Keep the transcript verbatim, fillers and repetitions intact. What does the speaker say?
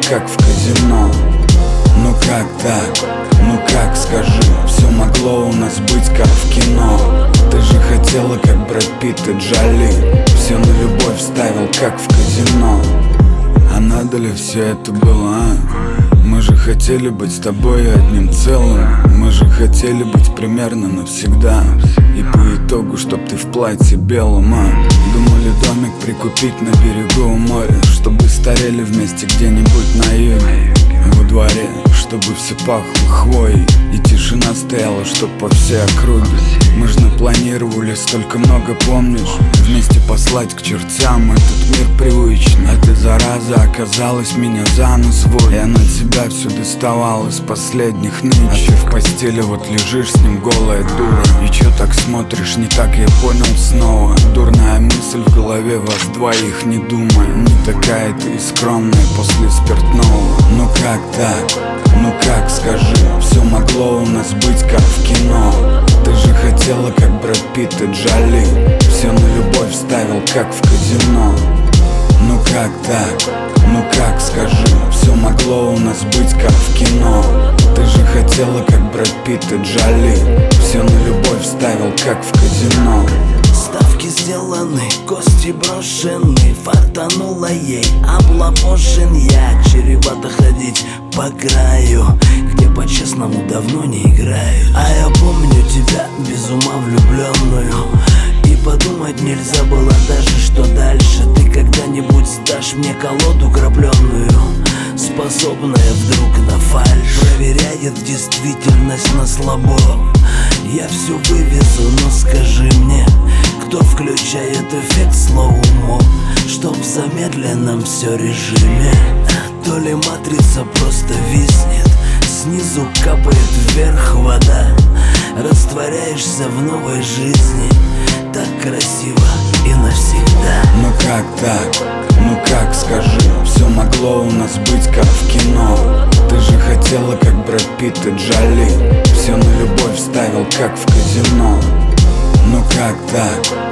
как в казино. Ну как так? Ну как, скажи? Все могло у нас быть как в кино. Ты же хотела как Брэд Питт и Джоли. Все на любовь ставил как в казино. А надо ли все это было, а? Мы же хотели быть с тобой одним целым. Мы же хотели быть примерно навсегда. И по итогу, чтоб ты в платье белом, а? Думали домик прикупить на берегу моря, чтобы старели вместе где-нибудь на юге. Во дворе, чтобы все пахло хвоей и тишина стояла, чтоб по всей округе. Мы же напланировали столько много, помнишь? Вместе послать к чертям этот мир привычный. А ты, зараза, оказалась меня за нос водит. Я на тебя все доставал из последних ночей. А ты в постели вот лежишь с ним, голая дура. И чё так смотришь, не так, я понял снова. Дурная мысль в голове, вас двоих, не думай. Не такая ты и скромная после спиртного. Ну как так? Ну как, скажи? Все могло у нас быть как в кино. Ты же хотела как Брэд Питт и Джоли. Все на любовь ставил как в казино. Ну как так? Ну как, скажи? Все могло у нас быть как в кино. Ты же хотела как Брэд Питт и Джоли. Все на любовь ставил как в казино. Ставки сделаны, кости брошены. Фартанула ей, облапошен я. Чревато ходить по краю, где по-честному давно не играют. А я помню тебя без ума влюбленную. И подумать нельзя было даже, что дальше ты когда-нибудь сдашь мне колоду крапленную, способная вдруг на фальшь. Проверяет действительность на слабо. Я все вывезу, но скажи мне, кто включает эффект слоумо, чтоб в замедленном все режиме. То ли матрица просто виснет, снизу капает вверх вода. Растворяешься в новой жизни, так красиво и навсегда. Ну как так? Ну как, скажи? Все могло у нас быть как в кино. Ты же хотела как Брэд Питт и Джоли. Все на любовь ставил как в казино. Ну как так?